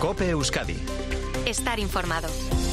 COPE Euskadi. Estar informado.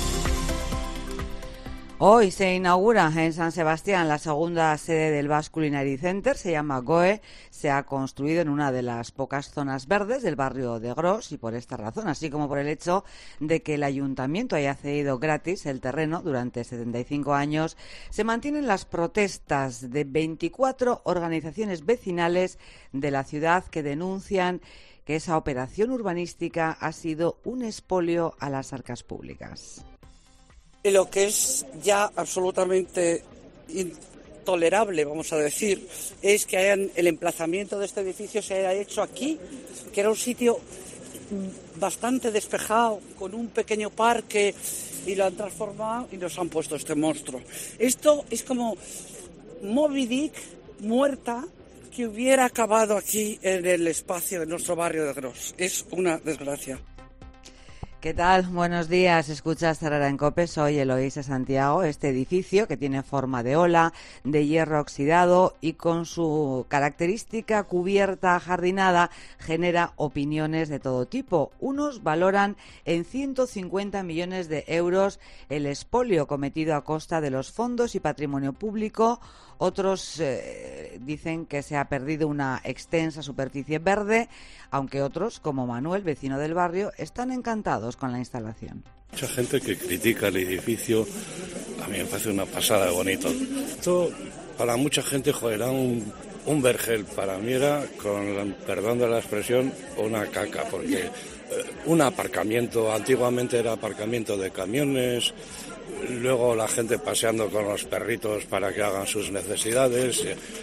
Hoy se inaugura en San Sebastián la segunda sede del Basque Culinary Center, se llama GOE, se ha construido en una de las pocas zonas verdes del barrio de Gros y por esta razón, así como por el hecho de que el ayuntamiento haya cedido gratis el terreno durante 75 años, se mantienen las protestas de 24 organizaciones vecinales de la ciudad que denuncian que esa operación urbanística ha sido un expolio a las arcas públicas. Lo que es ya absolutamente intolerable, vamos a decir, es que el emplazamiento de este edificio se haya hecho aquí, que era un sitio bastante despejado, con un pequeño parque, y lo han transformado y nos han puesto este monstruo. Esto es como Moby Dick muerta que hubiera acabado aquí en el espacio de nuestro barrio de Gros. Es una desgracia. ¿Qué tal? Buenos días. Escuchas Tarara en COPE. Soy Eloísa Santiago. Este edificio, que tiene forma de ola, de hierro oxidado y con su característica cubierta ajardinada, genera opiniones de todo tipo. Unos valoran en 150 millones de euros el expolio cometido a costa de los fondos y patrimonio público. Otros dicen que se ha perdido una extensa superficie verde, aunque otros, como Manuel, vecino del barrio, están encantados con la instalación. Mucha gente que critica el edificio, a mí me parece una pasada de bonito. Esto, para mucha gente, era un vergel. Para mí era, con perdón de la expresión, una caca, porque un aparcamiento, antiguamente era aparcamiento de camiones, luego la gente paseando con los perritos para que hagan sus necesidades,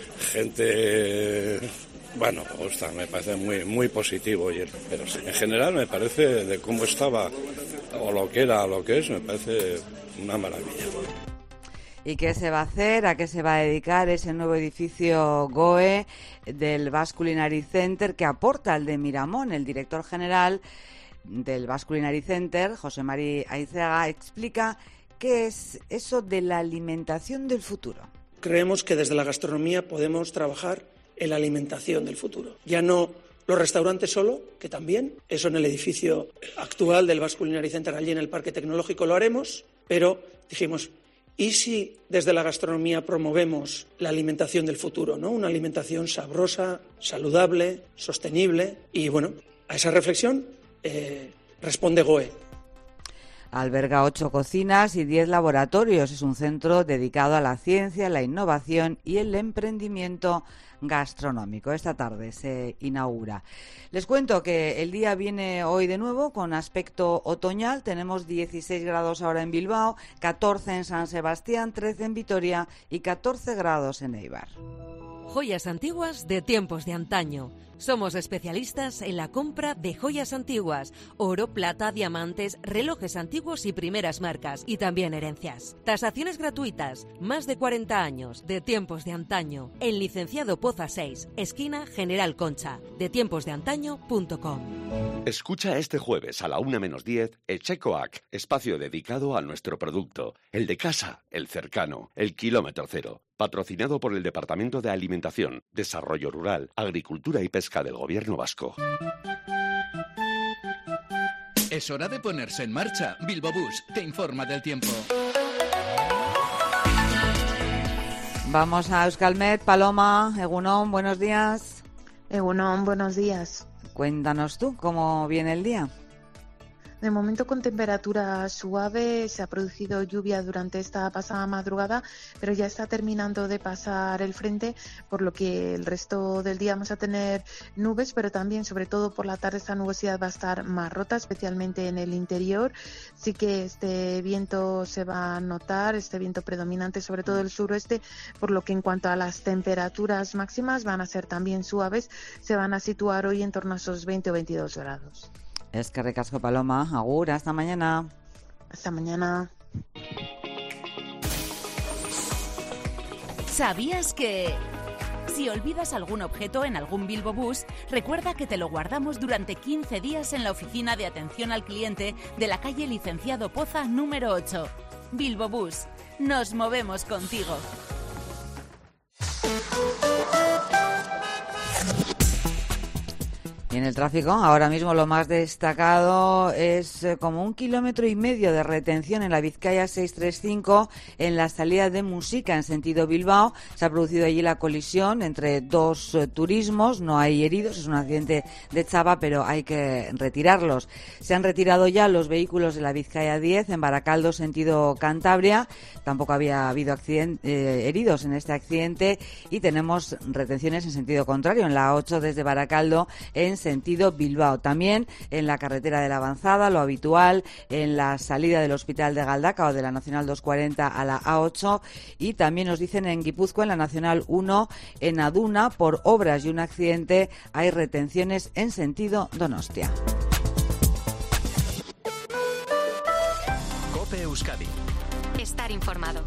gente... Bueno, me parece muy positivo, pero sí, en general me parece de cómo estaba, o lo que era, o lo que es, me parece una maravilla. ¿Y qué se va a hacer? ¿A qué se va a dedicar ese nuevo edificio GOE del Basque Culinary Center que aporta al de Miramón? El director general del Basque Culinary Center, José Mari Aizaga, explica qué es eso de la alimentación del futuro. Creemos que desde la gastronomía podemos trabajar en la alimentación del futuro. Ya no los restaurantes solo, que también, eso en el edificio actual del Basque Culinary Center, allí en el Parque Tecnológico lo haremos, pero dijimos, ¿y si desde la gastronomía promovemos la alimentación del futuro, ¿no? Una alimentación sabrosa, saludable, sostenible, y bueno, a esa reflexión responde GOE. Alberga 8 cocinas y 10 laboratorios. Es un centro dedicado a la ciencia, la innovación y el emprendimiento gastronómico. Esta tarde se inaugura. Les cuento que el día viene hoy de nuevo con aspecto otoñal. Tenemos 16 grados ahora en Bilbao, 14 en San Sebastián, 13 en Vitoria y 14 grados en Eibar. Joyas antiguas de tiempos de antaño. Somos especialistas en la compra de joyas antiguas, oro, plata, diamantes, relojes antiguos y primeras marcas, y también herencias. Tasaciones gratuitas, más de 40 años, de tiempos de antaño, en Licenciado Poza 6, esquina General Concha, detiemposdeantaño.com. Escucha este jueves a la 1:10 Echecoac, espacio dedicado a nuestro producto, el de casa, el cercano, el kilómetro cero. Patrocinado por el Departamento de Alimentación, Desarrollo Rural, Agricultura y Pesca del Gobierno Vasco. Es hora de ponerse en marcha. Bilbo Bus te informa del tiempo. Vamos a Euskalmet. Paloma, Egunon, buenos días. Egunon, buenos días. Cuéntanos tú cómo viene el día. De momento con temperatura suave, se ha producido lluvia durante esta pasada madrugada, pero ya está terminando de pasar el frente, por lo que el resto del día vamos a tener nubes, pero también, sobre todo por la tarde, esta nubosidad va a estar más rota, especialmente en el interior. Sí que este viento se va a notar, este viento predominante, sobre todo el suroeste, por lo que en cuanto a las temperaturas máximas van a ser también suaves, se van a situar hoy en torno a esos 20 o 22 grados. Es que recasco, Paloma. Agur, hasta mañana. Hasta mañana. ¿Sabías que si olvidas algún objeto en algún Bilbo Bus, recuerda que te lo guardamos durante 15 días en la oficina de atención al cliente de la calle Licenciado Poza número 8? Bilbo Bus. Nos movemos contigo. Y en el tráfico, ahora mismo lo más destacado es como 1,5 kilómetros de retención en la Vizcaya 635 en la salida de Musica en sentido Bilbao. Se ha producido allí la colisión entre dos turismos, no hay heridos, es un accidente de chapa, pero hay que retirarlos. Se han retirado ya los vehículos de la Vizcaya 10 en Baracaldo sentido Cantabria. Tampoco había habido heridos en este accidente y tenemos retenciones en sentido contrario en la 8 desde Baracaldo en sentido Bilbao. También en la carretera de la Avanzada, lo habitual, en la salida del Hospital de Galdacao de la Nacional 240 a la A8 y también nos dicen en Guipúzcoa, en la Nacional 1, en Aduna, por obras y un accidente, hay retenciones en sentido Donostia. Estar informado.